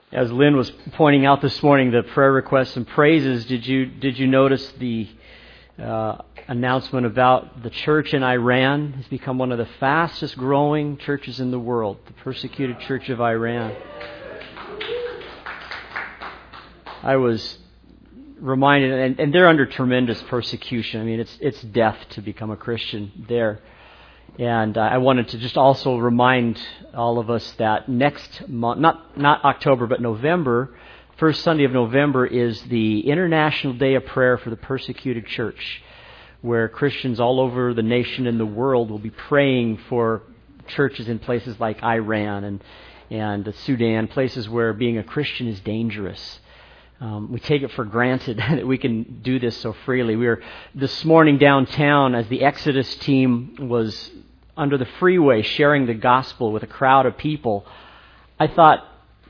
As Lynn was pointing out this morning, the prayer requests and praises, did you notice the announcement about the church in Iran has become one of the fastest growing churches in the world, the persecuted church of Iran. I was reminded, and they're under tremendous persecution. I mean, it's death to become a Christian there. And I wanted to just also remind all of us that next month, not October, but November, first Sunday of November is the International Day of Prayer for the Persecuted Church, where Christians all over the nation and the world will be praying for churches in places like Iran and Sudan, places where being a Christian is dangerous. We take it for granted that we can do this so freely. We were this morning downtown as the Exodus team was under the freeway sharing the gospel with a crowd of people. I thought,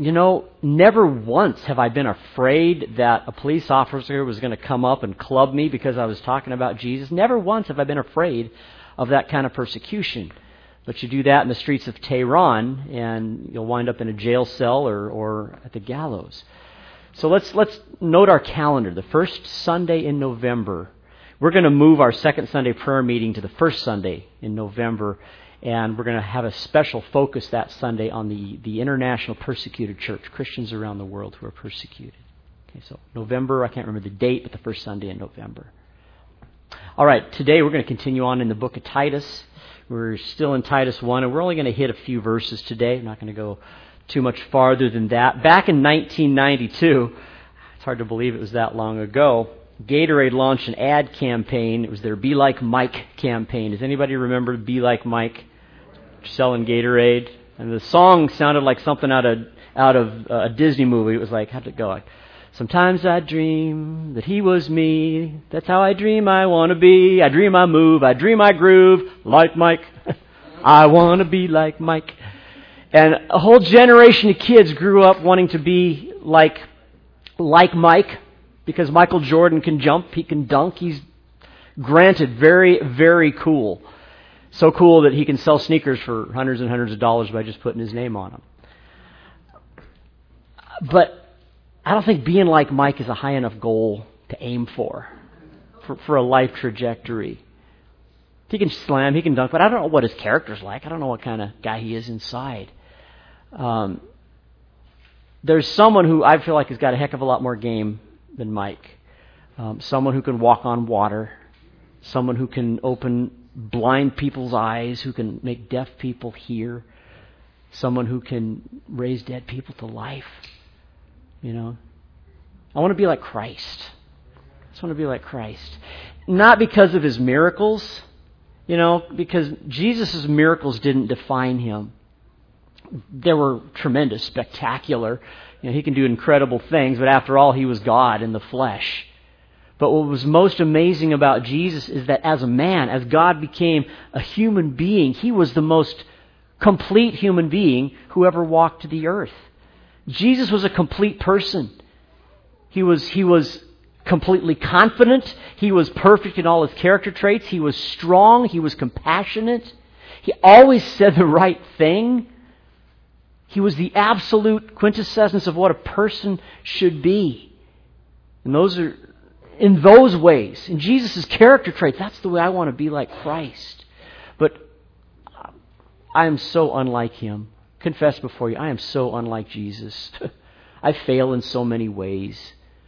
never once have I been afraid that a police officer was going to come up and club me because I was talking about Jesus. Never once have I been afraid of that kind of persecution. But you do that in the streets of Tehran and you'll wind up in a jail cell or at the gallows. So let's note our calendar. The first Sunday in November, we're going to move our second Sunday prayer meeting to the first Sunday in November, and we're going to have a special focus that Sunday on the international persecuted church, Christians around the world who are persecuted. Okay, so November, I can't remember the date, but the first Sunday in November. All right, today we're going to continue on in the book of Titus. We're still in Titus 1, and we're only going to hit a few verses today. I'm not going to go too much farther than that. Back in 1992, it's hard to believe it was that long ago, Gatorade launched an ad campaign. It was their Be Like Mike campaign. Does anybody remember Be Like Mike? Selling Gatorade. And the song sounded like something out of a Disney movie. It was like, how'd it go? Like, sometimes I dream that he was me. That's how I dream I want to be. I dream I move. I dream I groove like Mike. I want to be like Mike. And a whole generation of kids grew up wanting to be like Mike. Because Michael Jordan can jump, he can dunk, he's granted very, very cool. So cool that he can sell sneakers for hundreds and hundreds of dollars by just putting his name on them. But I don't think being like Mike is a high enough goal to aim for a life trajectory. He can slam, he can dunk, but I don't know what his character's like. I don't know what kind of guy he is inside. There's someone who I feel like has got a heck of a lot more game than Mike. Someone who can walk on water. Someone who can open blind people's eyes, who can make deaf people hear. Someone who can raise dead people to life. I want to be like Christ. I just want to be like Christ. Not because of his miracles, because Jesus' miracles didn't define him. They were tremendous, spectacular. He can do incredible things, but after all, he was God in the flesh. But what was most amazing about Jesus is that as a man, as God became a human being, he was the most complete human being who ever walked the earth. Jesus was a complete person. He was completely confident. He was perfect in all his character traits. He was strong. He was compassionate. He always said the right thing. He was the absolute quintessence of what a person should be. And those are, in those ways, in Jesus' character traits, that's the way I want to be like Christ. But I am so unlike him. Confess before you, I am so unlike Jesus. I fail in so many ways.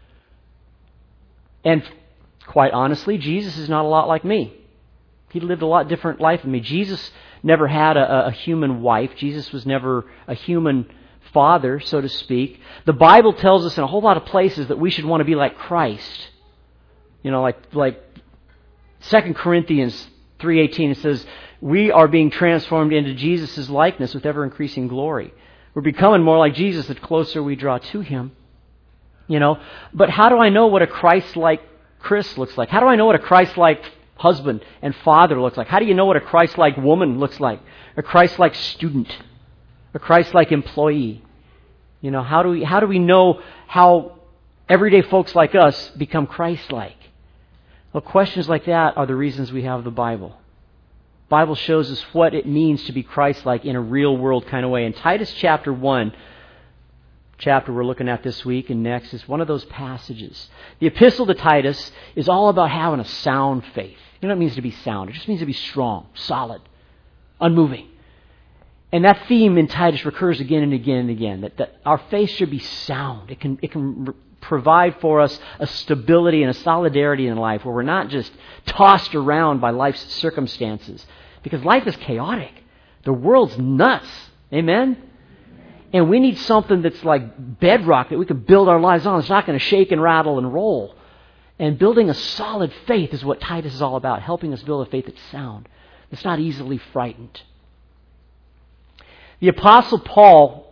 And quite honestly, Jesus is not a lot like me. He lived a lot different life than me. Jesus never had a human wife. Jesus was never a human father, so to speak. The Bible tells us in a whole lot of places that we should want to be like Christ. Like 2 Corinthians 3:18, it says, we are being transformed into Jesus' likeness with ever-increasing glory. We're becoming more like Jesus the closer we draw to him. But how do I know what a Christ-like Chris looks like? How do I know what a Christ-like husband and father looks like? How do you know what a Christ-like woman looks like? A Christ-like student? A Christ-like employee? How do we know how everyday folks like us become Christ-like? Well, questions like that are the reasons we have the Bible. The Bible shows us what it means to be Christ-like in a real-world kind of way. In Titus chapter 1, chapter we're looking at this week and next is one of those passages. The epistle to Titus is all about having a sound faith. You know what it means to be sound? It just means to be strong, solid, unmoving. And that theme in Titus recurs again and again and again, that our faith should be sound. It can provide for us a stability and a solidarity in life where we're not just tossed around by life's circumstances. Because life is chaotic. The world's nuts. Amen? And we need something that's like bedrock that we can build our lives on. It's not going to shake and rattle and roll. And building a solid faith is what Titus is all about, helping us build a faith that's sound. It's not easily frightened. The Apostle Paul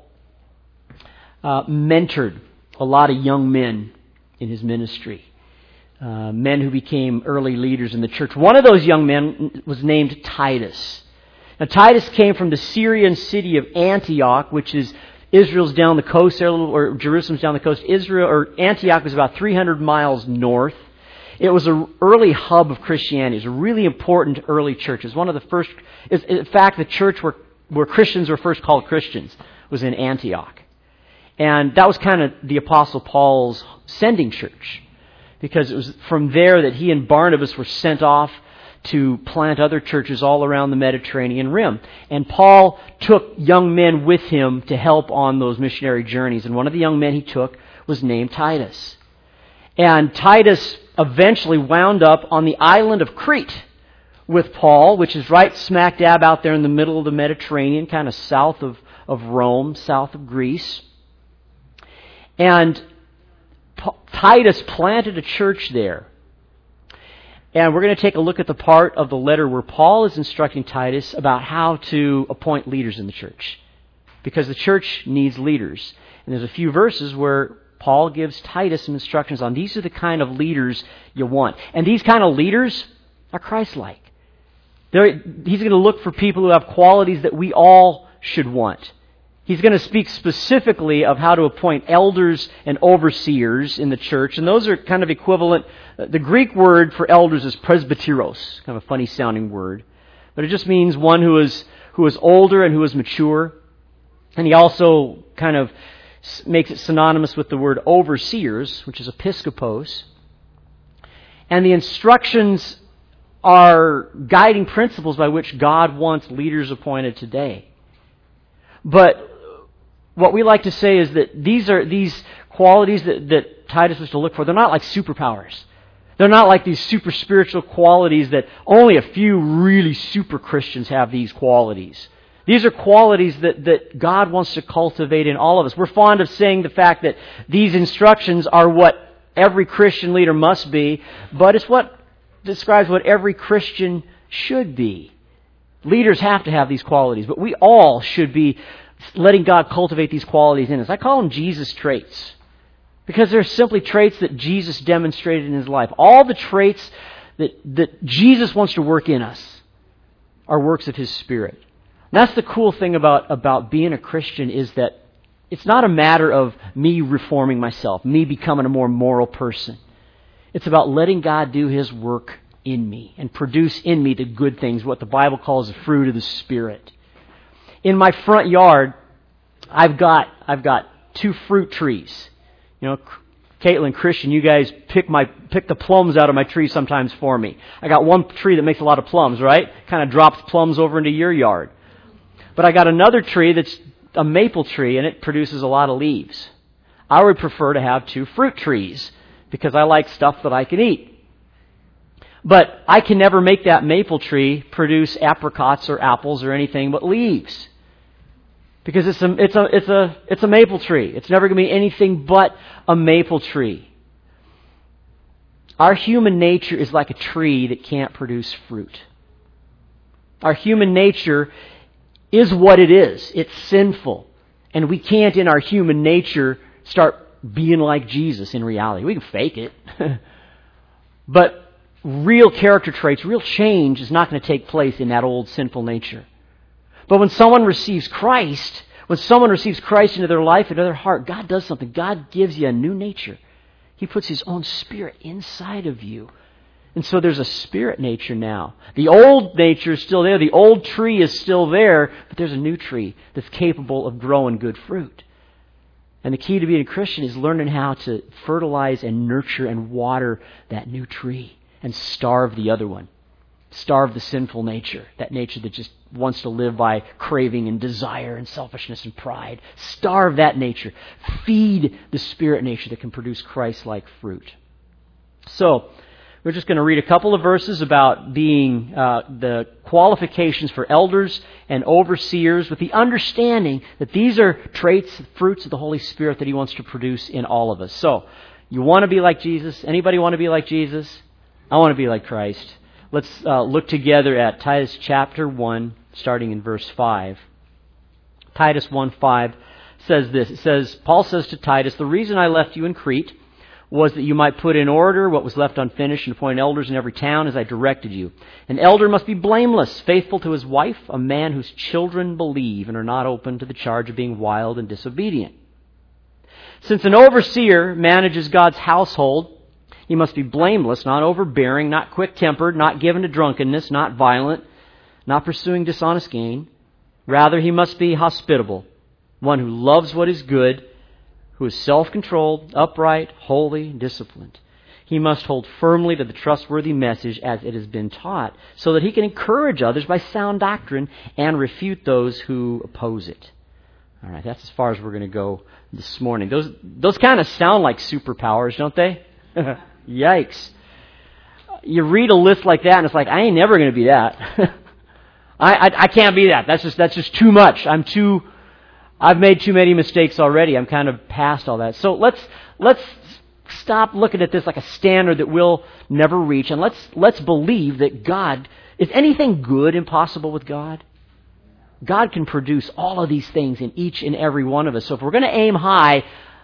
mentored a lot of young men in his ministry, men who became early leaders in the church. One of those young men was named Titus. Now, Titus came from the Syrian city of Antioch, which is Israel's down the coast, or Jerusalem's down the coast. Antioch was about 300 miles north. It was an early hub of Christianity. It was a really important early church. It was one of the first. In fact, the church where Christians were first called Christians was in Antioch. And that was kind of the Apostle Paul's sending church, because it was from there that he and Barnabas were sent off to plant other churches all around the Mediterranean rim. And Paul took young men with him to help on those missionary journeys. And one of the young men he took was named Titus. And Titus eventually wound up on the island of Crete with Paul, which is right smack dab out there in the middle of the Mediterranean, kind of south of Rome, south of Greece. And Titus planted a church there. And we're going to take a look at the part of the letter where Paul is instructing Titus about how to appoint leaders in the church, because the church needs leaders. And there's a few verses where Paul gives Titus some instructions on these are the kind of leaders you want. And these kind of leaders are Christ-like. He's going to look for people who have qualities that we all should want. He's going to speak specifically of how to appoint elders and overseers in the church. And those are kind of equivalent. The Greek word for elders is presbyteros, kind of a funny sounding word. But it just means one who is older and who is mature. And he also kind of makes it synonymous with the word overseers, which is episkopos. And the instructions are guiding principles by which God wants leaders appointed today. But what we like to say is that these qualities that Titus was to look for, they're not like superpowers. They're not like these super spiritual qualities that only a few really super Christians have these qualities. These are qualities that God wants to cultivate in all of us. We're fond of saying the fact that these instructions are what every Christian leader must be, but it's what describes what every Christian should be. Leaders have to have these qualities, but we all should be letting God cultivate these qualities in us. I call them Jesus traits, because they're simply traits that Jesus demonstrated in His life. All the traits that Jesus wants to work in us are works of His Spirit. And that's the cool thing about being a Christian, is that it's not a matter of me reforming myself, me becoming a more moral person. It's about letting God do His work in me and produce in me the good things, what the Bible calls the fruit of the Spirit. In my front yard, I've got 2 fruit trees. You know, Caitlin, Christian, you guys pick the plums out of my tree sometimes for me. I got one tree that makes a lot of plums, right? Kind of drops plums over into your yard. But I got another tree that's a maple tree, and it produces a lot of leaves. I would prefer to have 2 fruit trees, because I like stuff that I can eat. But I can never make that maple tree produce apricots or apples or anything but leaves, because it's a maple tree. It's never going to be anything but a maple tree. Our human nature is like a tree that can't produce fruit. Our human nature is what it is. It's sinful, and we can't, in our human nature, start being like Jesus in reality. We can fake it. But real character traits, real change is not going to take place in that old sinful nature. But when someone receives Christ into their life, into their heart, God does something. God gives you a new nature. He puts His own Spirit inside of you. And so there's a spirit nature now. The old nature is still there. The old tree is still there, but there's a new tree that's capable of growing good fruit. And the key to being a Christian is learning how to fertilize and nurture and water that new tree and starve the other one. Starve the sinful nature, that nature that just wants to live by craving and desire and selfishness and pride. Starve that nature. Feed the spirit nature that can produce Christ-like fruit. So, we're just going to read a couple of verses about being the qualifications for elders and overseers with the understanding that these are traits, fruits of the Holy Spirit that He wants to produce in all of us. So, you want to be like Jesus? Anybody want to be like Jesus? I want to be like Christ. Let's look together at Titus chapter 1, starting in verse 5. Titus 1:5 says this. It says, Paul says to Titus, "The reason I left you in Crete was that you might put in order what was left unfinished and appoint elders in every town as I directed you. An elder must be blameless, faithful to his wife, a man whose children believe and are not open to the charge of being wild and disobedient. Since an overseer manages God's household, he must be blameless, not overbearing, not quick-tempered, not given to drunkenness, not violent, not pursuing dishonest gain. Rather, he must be hospitable, one who loves what is good, who is self-controlled, upright, holy, disciplined. He must hold firmly to the trustworthy message as it has been taught, so that he can encourage others by sound doctrine and refute those who oppose it." All right, that's as far as we're going to go this morning. Those kind of sound like superpowers, don't they? Yikes. You read a list like that and it's like, I ain't never going to be that. I can't be that. That's just too much. I've made too many mistakes already. I'm kind of past all that. So let's stop looking at this like a standard that we'll never reach, and let's believe that God, is anything good impossible with God? God can produce all of these things in each and every one of us. So if we're going to aim high,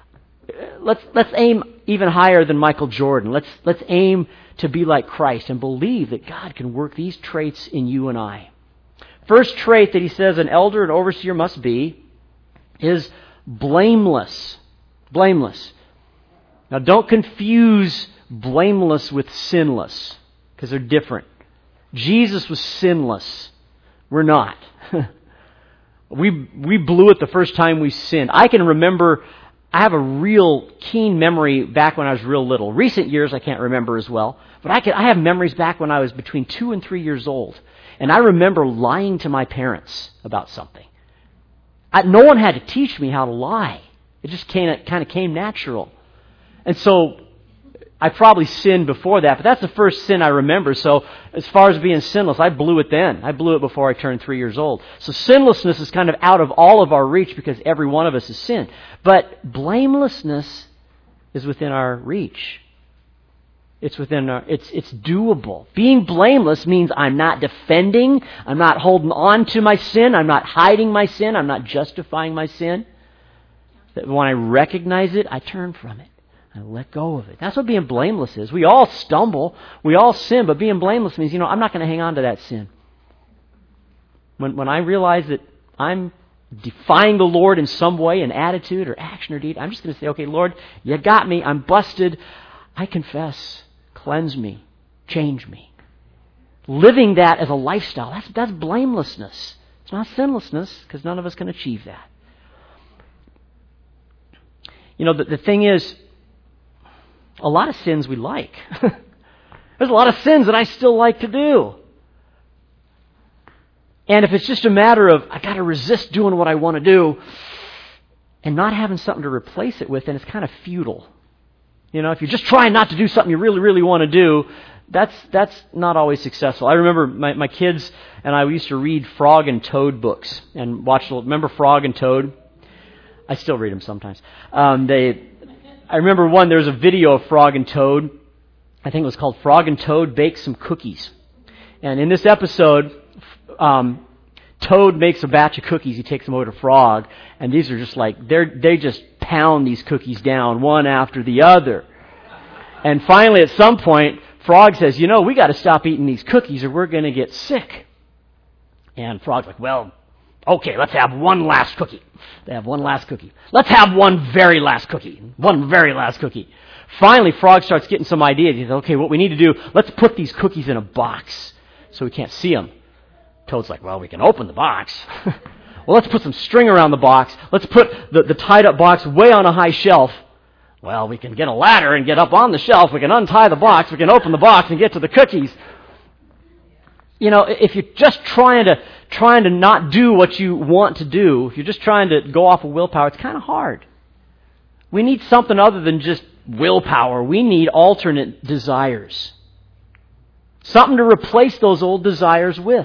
let's aim even higher than Michael Jordan. Let's aim to be like Christ and believe that God can work these traits in you and I. First trait that he says an elder and overseer must be is blameless. Blameless. Now don't confuse blameless with sinless, because they're different. Jesus was sinless. We're not. We blew it the first time we sinned. I can remember, I have a real keen memory back when I was real little. Recent years I can't remember as well, but I have memories back when I was between 2 and 3 years old. And I remember lying to my parents about something. No one had to teach me how to lie. It just kind of came natural. And so I probably sinned before that, but that's the first sin I remember. So as far as being sinless, I blew it then. I blew it before I turned 3 years old. So sinlessness is kind of out of all of our reach because every one of us has sinned. But blamelessness is within our reach. It's doable. Being blameless means I'm not defending, I'm not holding on to my sin, I'm not hiding my sin, I'm not justifying my sin. That when I recognize it, I turn from it. I let go of it. That's what being blameless is. We all stumble, we all sin, but being blameless means, I'm not going to hang on to that sin. When I realize that I'm defying the Lord in some way, in attitude or action or deed, I'm just going to say, okay, Lord, you got me, I'm busted, I confess. Cleanse me. Change me. Living that as a lifestyle, that's blamelessness. It's not sinlessness, because none of us can achieve that. The thing is, a lot of sins we like. There's a lot of sins that I still like to do. And if it's just a matter of, I got to resist doing what I want to do, and not having something to replace it with, then it's kind of futile. If you're just trying not to do something you really, really want to do, that's not always successful. I remember my kids and I used to read Frog and Toad books and remember Frog and Toad? I still read them sometimes. I remember there was a video of Frog and Toad. I think it was called Frog and Toad Bake Some Cookies. And in this episode, Toad makes a batch of cookies. He takes them over to Frog, and these are just like, they just pound these cookies down one after the other. And finally, at some point, Frog says, we got to stop eating these cookies or we're going to get sick. And Frog's like, well, okay, let's have one last cookie. They have one last cookie. Let's have one very last cookie. One very last cookie. Finally, Frog starts getting some ideas. He says, okay, what we need to do, let's put these cookies in a box so we can't see them. Toad's like, well, we can open the box. Well, let's put some string around the box. Let's put the tied up box way on a high shelf. Well, we can get a ladder and get up on the shelf. We can untie the box. We can open the box and get to the cookies. You know, if you're just trying to not do what you want to do, if you're just trying to go off of willpower, it's kind of hard. We need something other than just willpower. We need alternate desires. Something to replace those old desires with.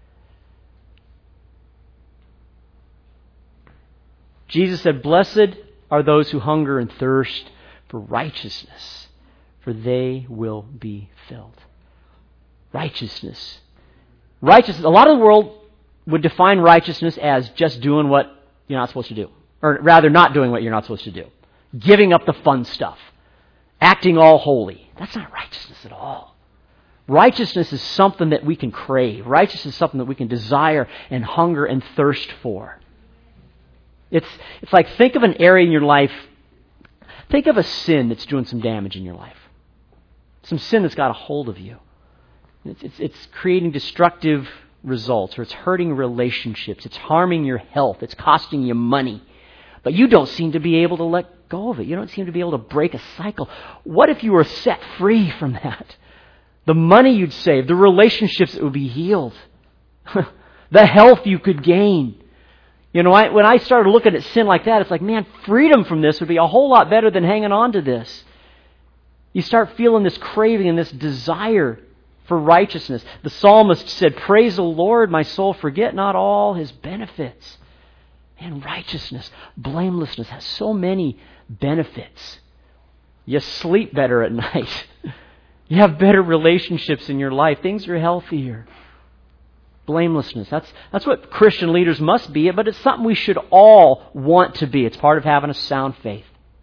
Jesus said, "Blessed are those who hunger and thirst for righteousness, for they will be filled." Righteousness. Righteousness. A lot of the world would define righteousness as just doing what you're not supposed to do. Or rather, not doing what you're not supposed to do. Giving up the fun stuff. Acting all holy. That's not righteousness at all. Righteousness is something that we can crave. Righteousness is something that we can desire and hunger and thirst for. It's like, think of an area in your life, think of a sin that's doing some damage in your life. Some sin that's got a hold of you. It's creating destructive results, or it's hurting relationships, it's harming your health, it's costing you money. But you don't seem to be able to let go of it. You don't seem to be able to break a cycle. What if you were set free from that? The money you'd save, the relationships that would be healed, the health you could gain. You know, when I started looking at sin like that, it's like, man, freedom from this would be a whole lot better than hanging on to this. You start feeling this craving and this desire for righteousness. The psalmist said, "Praise the Lord, my soul, forget not all His benefits." And righteousness, blamelessness has so many benefits. You sleep better at night. You have better relationships in your life. Things are healthier. Blamelessness. That's what Christian leaders must be, but it's something we should all want to be. It's part of having a sound faith.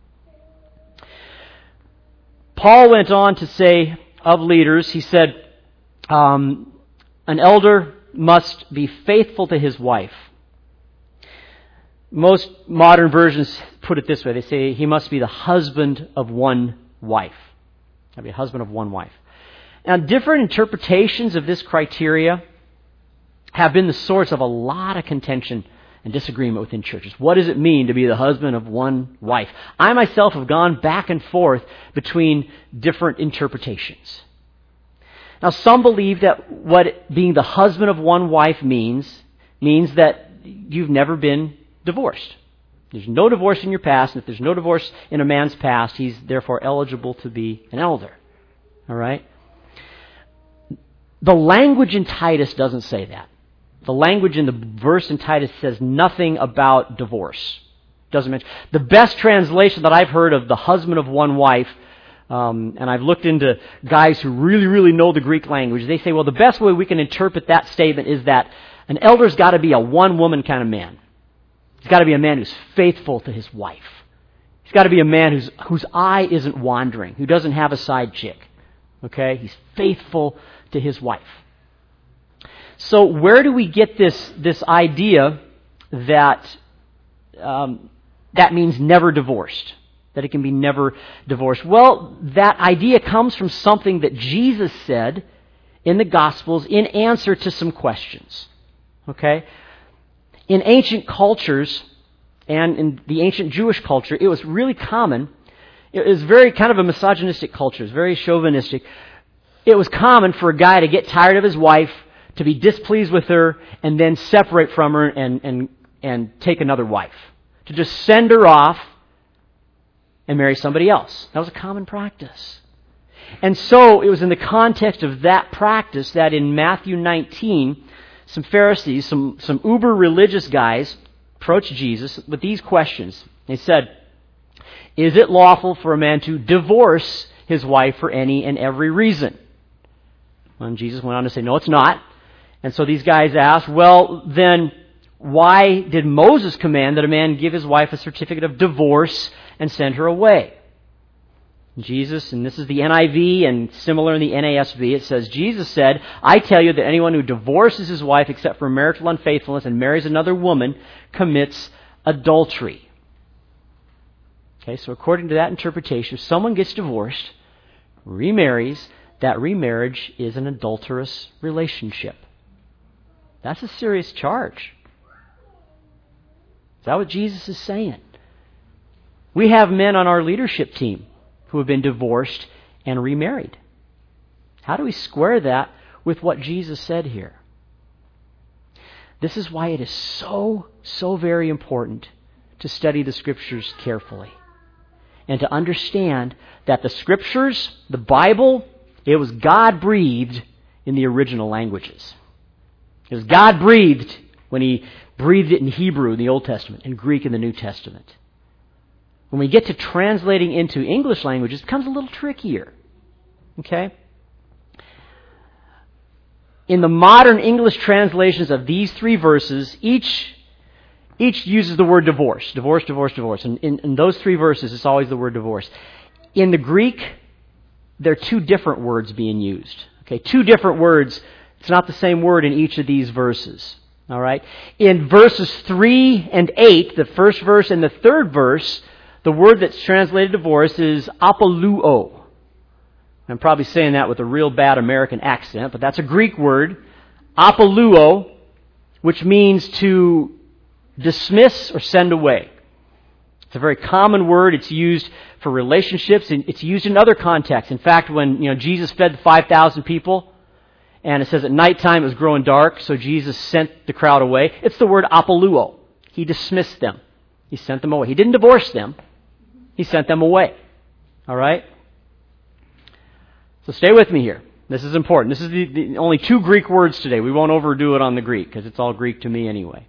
Paul went on to say of leaders, he said, an elder must be faithful to his wife. Most modern versions put it this way. They say he must be the husband of one wife. Be a husband of one wife. Now, different interpretations of this criteria have been the source of a lot of contention and disagreement within churches. What does it mean to be the husband of one wife? I myself have gone back and forth between different interpretations. Now, some believe that what being the husband of one wife means that you've never been divorced. There's no divorce in your past, and if there's no divorce in a man's past, he's therefore eligible to be an elder. All right? The language in Titus doesn't say that. The language in the verse in Titus says nothing about divorce. Doesn't mention. The best translation that I've heard of the husband of one wife, and I've looked into guys who really, really know the Greek language, they say, well, the best way we can interpret that statement is that an elder's got to be a one-woman kind of man. He's got to be a man who's faithful to his wife. He's got to be a man whose eye isn't wandering, who doesn't have a side chick. Okay? He's faithful to his wife. So where do we get this idea that that means never divorced? That it can be never divorced? Well, that idea comes from something that Jesus said in the Gospels in answer to some questions. Okay? In ancient cultures, and in the ancient Jewish culture, it was really common. It was very kind of a misogynistic culture. It was very chauvinistic. It was common for a guy to get tired of his wife, to be displeased with her, and then separate from her and take another wife. To just send her off and marry somebody else. That was a common practice. And so it was in the context of that practice that in Matthew 19, some Pharisees, some uber religious guys approached Jesus with these questions. They said, "Is it lawful for a man to divorce his wife for any and every reason?" And Jesus went on to say, "No, it's not." And so these guys asked, "Well, then why did Moses command that a man give his wife a certificate of divorce and send her away?" Jesus, and this is the NIV and similar in the NASB, it says, Jesus said, "I tell you that anyone who divorces his wife except for marital unfaithfulness and marries another woman commits adultery." Okay, so according to that interpretation, if someone gets divorced, remarries, that remarriage is an adulterous relationship. That's a serious charge. Is that what Jesus is saying? We have men on our leadership team who have been divorced and remarried. How do we square that with what Jesus said here? This is why it is so very important to study the Scriptures carefully and to understand that the Scriptures, the Bible, it was God-breathed in the original languages. It was God-breathed when He breathed it in Hebrew in the Old Testament and Greek in the New Testament. When we get to translating into English languages, it becomes a little trickier. Okay? In the modern English translations of these 3 verses, each uses the word divorce. Divorce, divorce, divorce. And in those 3 verses, it's always the word divorce. In the Greek, there are 2 different words being used. Okay, 2 different words. It's not the same word in each of these verses. All right? In verses 3 and 8, the first verse and the third verse, the word that's translated divorce is apoluo. I'm probably saying that with a real bad American accent, but that's a Greek word, apoluo, which means to dismiss or send away. It's a very common word. It's used for relationships, and it's used in other contexts. In fact, when Jesus fed the 5,000 people, and it says at nighttime it was growing dark, so Jesus sent the crowd away. It's the word apoluo. He dismissed them. He sent them away. He didn't divorce them. He sent them away. All right? So stay with me here. This is important. This is the only 2 Greek words today. We won't overdo it on the Greek because it's all Greek to me anyway.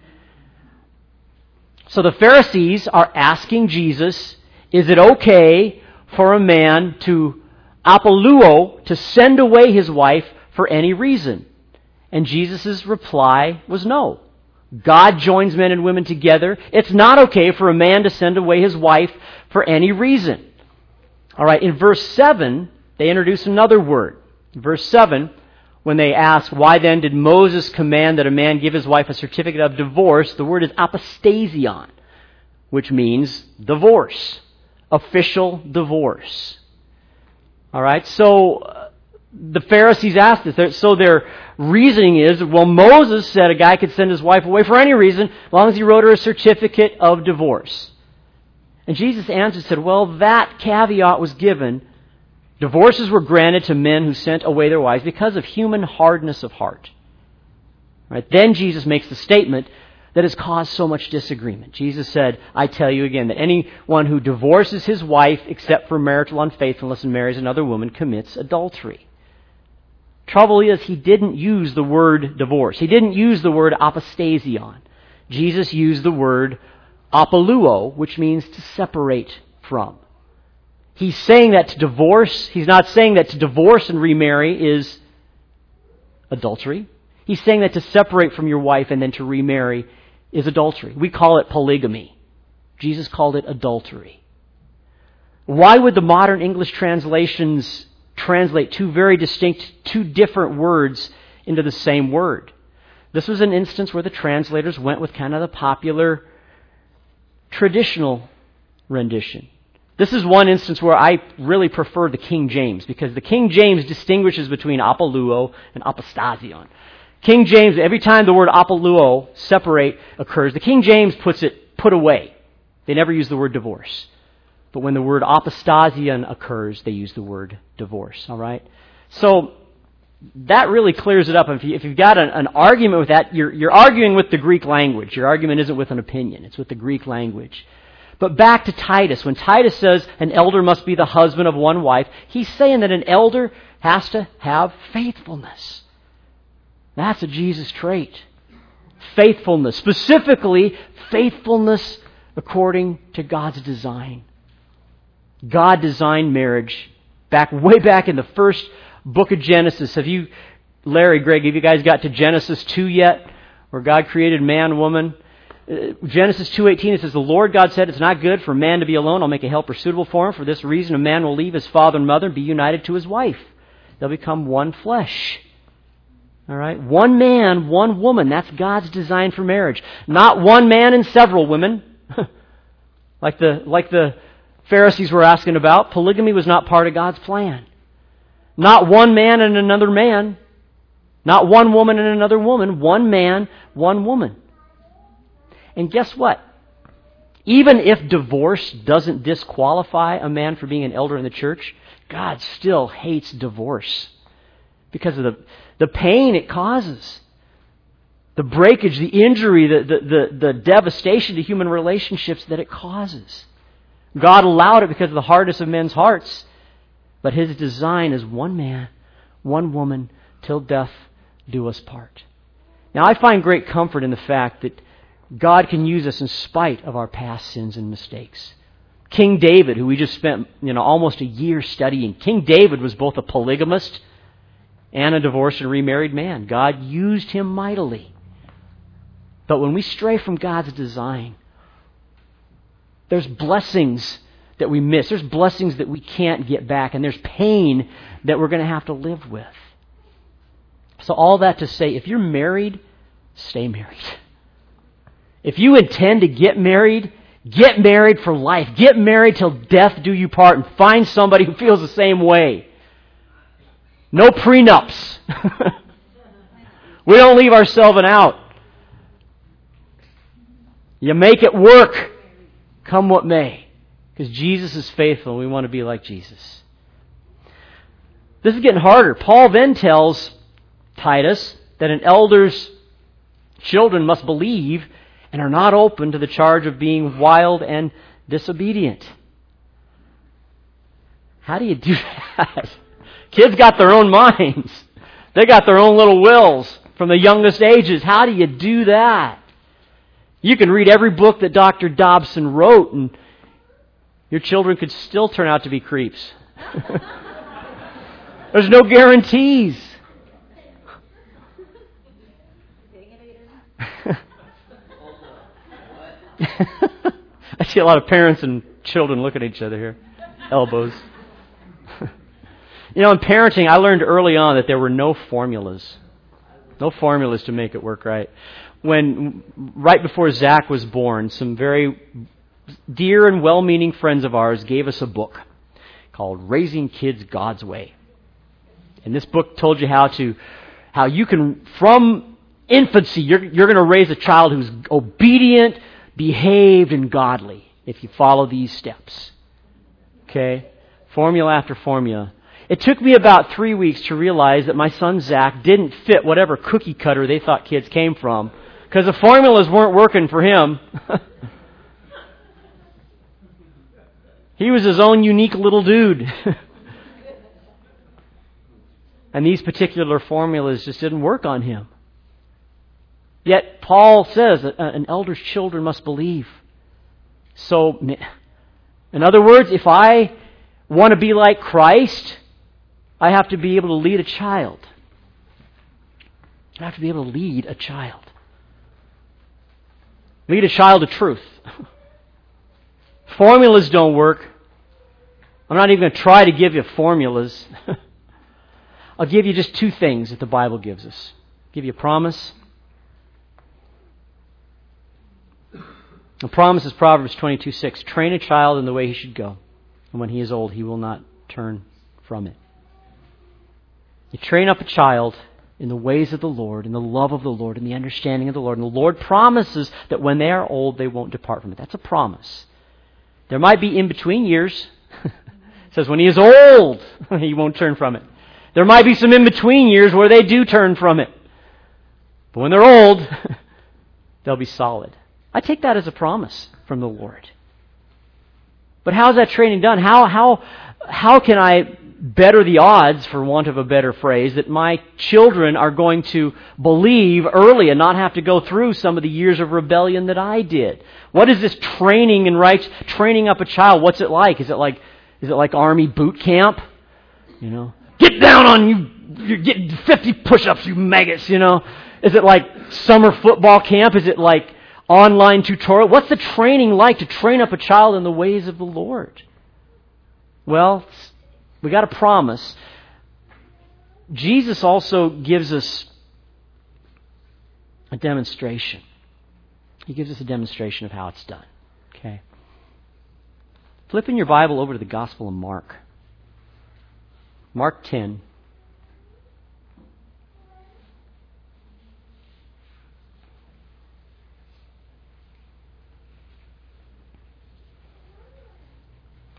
So the Pharisees are asking Jesus, is it okay for a man to apoluo, to send away his wife for any reason? And Jesus' reply was no. God joins men and women together. It's not okay for a man to send away his wife for any reason. All right, in verse 7, they introduce another word. In verse 7, when they ask, why then did Moses command that a man give his wife a certificate of divorce, the word is apostasion, which means divorce, official divorce. All right, so the Pharisees asked this. So their reasoning is, well, Moses said a guy could send his wife away for any reason, as long as he wrote her a certificate of divorce. And Jesus answered and said, well, that caveat was given. Divorces were granted to men who sent away their wives because of human hardness of heart. Right? Then Jesus makes the statement that has caused so much disagreement. Jesus said, I tell you again, that anyone who divorces his wife except for marital unfaithfulness and marries another woman commits adultery. Trouble is, he didn't use the word divorce. He didn't use the word apostasion. Jesus used the word apoluo, which means to separate from. He's saying that to divorce, he's not saying that to divorce and remarry is adultery. He's saying that to separate from your wife and then to remarry is adultery. We call it polygamy. Jesus called it adultery. Why would the modern English translations translate 2 very distinct, 2 different words into the same word? This was an instance where the translators went with kind of the popular traditional rendition. This is one instance where I really prefer the King James, because the King James distinguishes between apoluo and apostasion. King James, every time the word apoluo, separate, occurs, the King James puts it put away. They never use the word divorce. But when the word apostasion occurs, they use the word divorce. All right? So that really clears it up. If you've got an argument with that, you're arguing with the Greek language. Your argument isn't with an opinion. It's with the Greek language. But back to Titus. When Titus says an elder must be the husband of one wife, he's saying that an elder has to have faithfulness. That's a Jesus trait. Faithfulness. Specifically, faithfulness according to God's design. God designed marriage way back in the first book of Genesis. Larry, Greg, have you guys got to Genesis 2 yet? Where God created man, woman? Genesis 2:18, it says, the Lord God said, it's not good for man to be alone. I'll make a helper suitable for him. For this reason, a man will leave his father and mother and be united to his wife. They'll become one flesh. All right? One man, one woman. That's God's design for marriage. Not one man and several women. Like the Pharisees were asking about. Polygamy was not part of God's plan. Not one man and another man. Not one woman and another woman. One man, one woman. And guess what? Even if divorce doesn't disqualify a man for being an elder in the church, God still hates divorce because of the pain it causes. The breakage, the injury, the devastation to human relationships that it causes. God allowed it because of the hardness of men's hearts. But His design is one man, one woman, till death do us part. Now I find great comfort in the fact that God can use us in spite of our past sins and mistakes. King David, who we just spent almost a year studying, King David was both a polygamist and a divorced and remarried man. God used him mightily. But when we stray from God's design, there's blessings that we miss. There's blessings that we can't get back. And there's pain that we're going to have to live with. So all that to say, if you're married, stay married. If you intend to get married for life. Get married till death do you part, and find somebody who feels the same way. No prenups. We don't leave ourselves out. You make it work, come what may. Because Jesus is faithful, and we want to be like Jesus. This is getting harder. Paul then tells Titus that an elder's children must believe and are not open to the charge of being wild and disobedient. How do you do that? Kids got their own minds. They got their own little wills from the youngest ages. How do you do that? You can read every book that Dr. Dobson wrote, and your children could still turn out to be creeps. There's no guarantees. I see a lot of parents and children looking at each other here. Elbows. In parenting, I learned early on that there were no formulas. No formulas to make it work right. Right before Zach was born, some very dear and well-meaning friends of ours gave us a book called Raising Kids God's Way. And this book told you how you can, from infancy, you're going to raise a child who's obedient, behaved, and godly if you follow these steps. Okay? Formula after formula. It took me about 3 weeks to realize that my son Zach didn't fit whatever cookie cutter they thought kids came from, because the formulas weren't working for him. He was his own unique little dude. And these particular formulas just didn't work on him. Yet Paul says that an elder's children must believe. So, in other words, if I want to be like Christ, I have to be able to lead a child. I have to be able to lead a child. Lead a child to truth. Formulas don't work. I'm not even going to try to give you formulas. I'll give you just two things that the Bible gives us. I'll give you a promise. The promise is Proverbs 22:6. Train a child in the way he should go, and when he is old, he will not turn from it. You train up a child in the ways of the Lord, in the love of the Lord, in the understanding of the Lord. And the Lord promises that when they are old, they won't depart from it. That's a promise. There might be in-between years. It says when he is old, he won't turn from it. There might be some in-between years where they do turn from it. But when they're old, they'll be solid. I take that as a promise from the Lord. But how's that training done? How can I better the odds, for want of a better phrase, that my children are going to believe early and not have to go through some of the years of rebellion that I did? What is this training up a child? What's it like? Is it like Army boot camp? Get down on you! You're getting 50 push-ups, you maggots! Is it like summer football camp? Is it like online tutorial? What's the training like to train up a child in the ways of the Lord? Well, we got a promise. Jesus also gives us a demonstration. He gives us a demonstration of how it's done. Okay. Flip in your Bible over to the Gospel of Mark. Mark 10.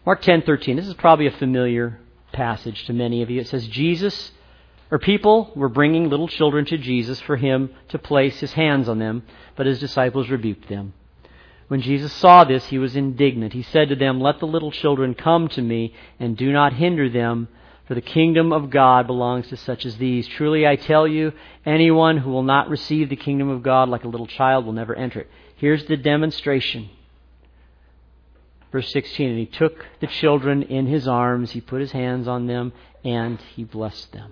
Mark 10:13. This is probably a familiar passage to many of you. It says, people were bringing little children to Jesus for him to place his hands on them, but his disciples rebuked them. When Jesus saw this, he was indignant. He said to them, "Let the little children come to me, and do not hinder them, for the kingdom of God belongs to such as these. Truly I tell you, anyone who will not receive the kingdom of God like a little child will never enter it." Here's the demonstration. Verse 16, "And he took the children in his arms, he put his hands on them, and he blessed them."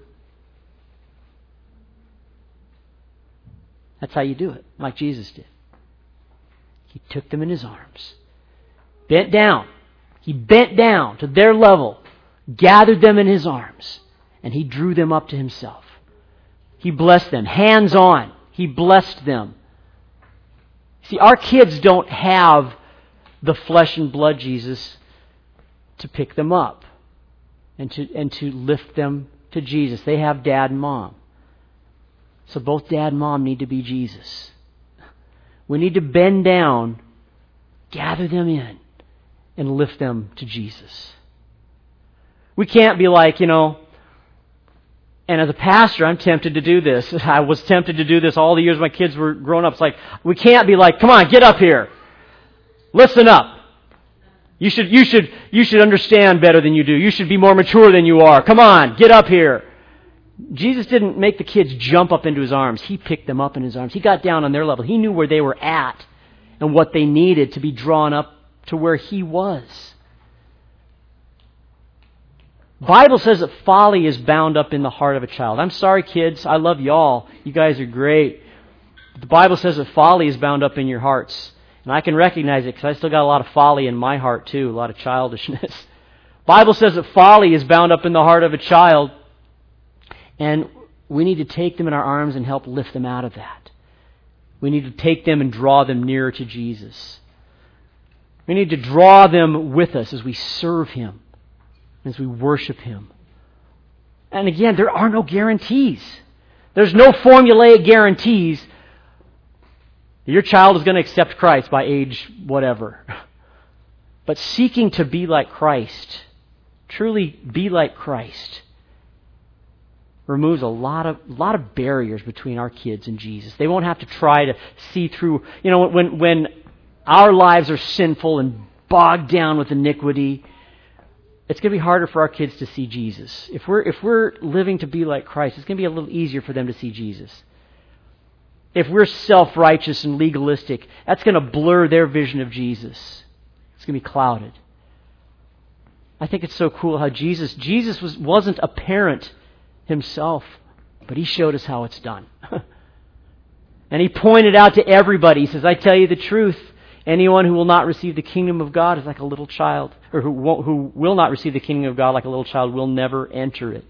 That's how you do it, like Jesus did. He took them in his arms, bent down. He bent down to their level, gathered them in his arms, and he drew them up to himself. He blessed them, hands on. He blessed them. See, our kids don't have the flesh and blood Jesus to pick them up and to lift them to Jesus. They have dad and mom. So both dad and mom need to be Jesus. We need to bend down, gather them in, and lift them to Jesus. We can't be like, and as a pastor, I'm tempted to do this. I was tempted to do this all the years my kids were growing up. It's like, we can't be like, "Come on, get up here. Listen up. You should understand better than you do. You should be more mature than you are. Come on, get up here." Jesus didn't make the kids jump up into his arms. He picked them up in his arms. He got down on their level. He knew where they were at and what they needed to be drawn up to where he was. The Bible says that folly is bound up in the heart of a child. I'm sorry, kids. I love y'all. You guys are great. But the Bible says that folly is bound up in your hearts. And I can recognize it because I still got a lot of folly in my heart too, a lot of childishness. The Bible says that folly is bound up in the heart of a child. And we need to take them in our arms and help lift them out of that. We need to take them and draw them nearer to Jesus. We need to draw them with us as we serve him, as we worship him. And again, there are no guarantees. There's no formulaic guarantees that your child is going to accept Christ by age whatever. But seeking to be like Christ, truly be like Christ, removes a lot of barriers between our kids and Jesus. They won't have to try to see through. When our lives are sinful and bogged down with iniquity, it's going to be harder for our kids to see Jesus. If we're living to be like Christ, it's going to be a little easier for them to see Jesus. If we're self-righteous and legalistic, that's going to blur their vision of Jesus. It's going to be clouded. I think it's so cool how Jesus wasn't a parent himself, but he showed us how it's done. And he pointed out to everybody, he says, "I tell you the truth, anyone who will not receive the kingdom of God is like a little child, or who will not receive the kingdom of God like a little child will never enter it."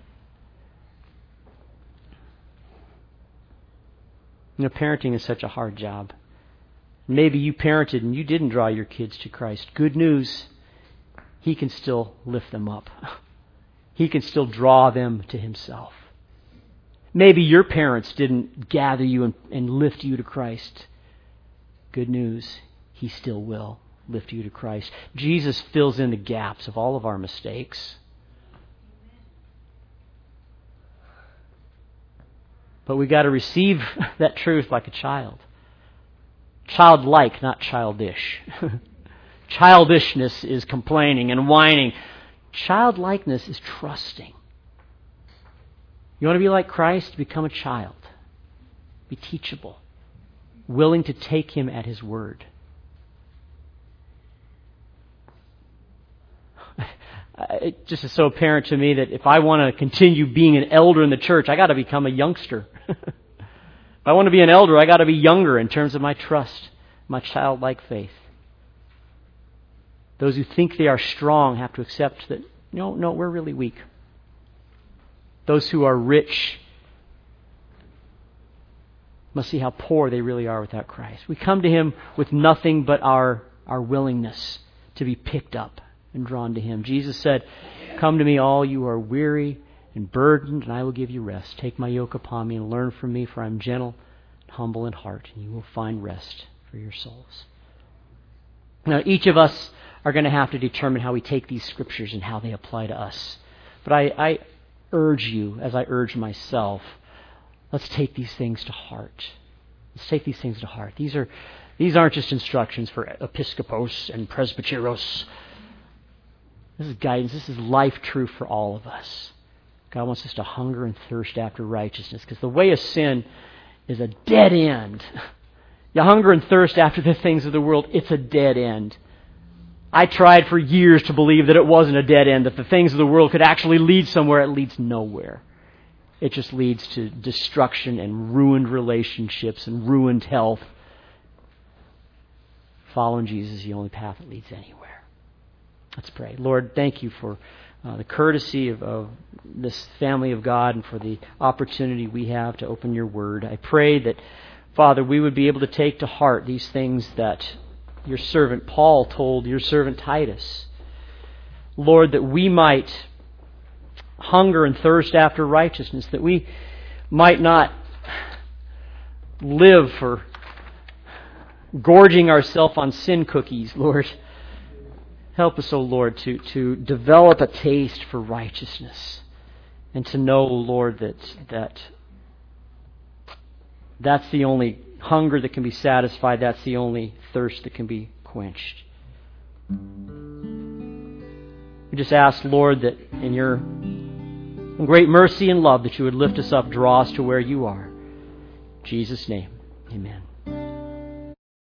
Parenting is such a hard job. Maybe you parented and you didn't draw your kids to Christ. Good news, he can still lift them up. He can still draw them to himself. Maybe your parents didn't gather you and lift you to Christ. Good news, he still will lift you to Christ. Jesus fills in the gaps of all of our mistakes. But we got to receive that truth like a child. Childlike, not childish. Childishness is complaining and whining. Childlikeness is trusting. You want to be like Christ? Become a child. Be teachable. Willing to take him at his word. It just is so apparent to me that if I want to continue being an elder in the church, I got to become a youngster. If I want to be an elder, I got to be younger in terms of my trust, my childlike faith. Those who think they are strong have to accept that, no, we're really weak. Those who are rich must see how poor they really are without Christ. We come to him with nothing but our willingness to be picked up and drawn to him. Jesus said, "Come to me, all you are weary and burdened, and I will give you rest. Take my yoke upon me and learn from me, for I am gentle and humble in heart, and you will find rest for your souls." Now, each of us are going to have to determine how we take these Scriptures and how they apply to us. But I urge you, as I urge myself, let's take these things to heart. Let's take these things to heart. These aren't just instructions for episkopos and presbyteros. This is guidance. This is life truth for all of us. God wants us to hunger and thirst after righteousness, because the way of sin is a dead end. You hunger and thirst after the things of the world, it's a dead end. I tried for years to believe that it wasn't a dead end, that the things of the world could actually lead somewhere. It leads nowhere. It just leads to destruction and ruined relationships and ruined health. Following Jesus is the only path that leads anywhere. Let's pray. Lord, thank you for the courtesy of this family of God and for the opportunity we have to open your word. I pray that, Father, we would be able to take to heart these things that your servant Paul told your servant Titus. Lord, that we might hunger and thirst after righteousness, that we might not live for gorging ourselves on sin cookies, Lord. Help us, O Lord, to develop a taste for righteousness and to know, Lord, that's the only hunger that can be satisfied. That's the only thirst that can be quenched. We just ask, Lord, that in your great mercy and love that you would lift us up, draw us to where you are. In Jesus' name, amen.